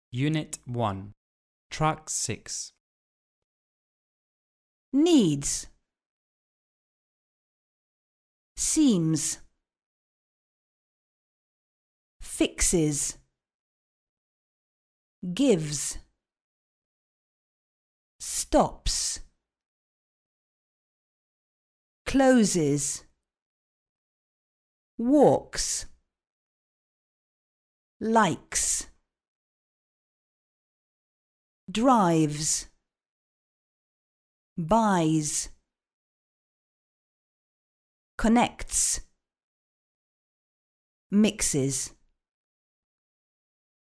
Unit 1, Track 6. Needs, seems, fixes, gives, stops, closes, walks, likes, drives, buys, connects, mixes.